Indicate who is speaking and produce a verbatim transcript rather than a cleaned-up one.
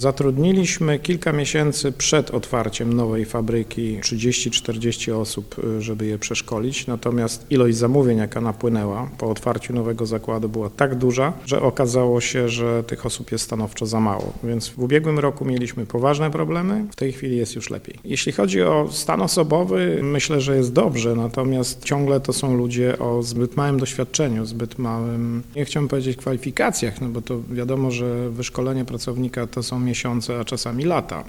Speaker 1: Zatrudniliśmy kilka miesięcy przed otwarciem nowej fabryki trzydzieści czterdzieści osób, żeby je przeszkolić, natomiast ilość zamówień, jaka napłynęła po otwarciu nowego zakładu, była tak duża, że okazało się, że tych osób jest stanowczo za mało. Więc w ubiegłym roku mieliśmy poważne problemy, w tej chwili jest już lepiej. Jeśli chodzi o stan osobowy, myślę, że jest dobrze, natomiast ciągle to są ludzie o zbyt małym doświadczeniu, zbyt małym, nie chciałbym powiedzieć kwalifikacjach, no bo to wiadomo, że wyszkolenie pracownika to są miesiące, a czasami lata.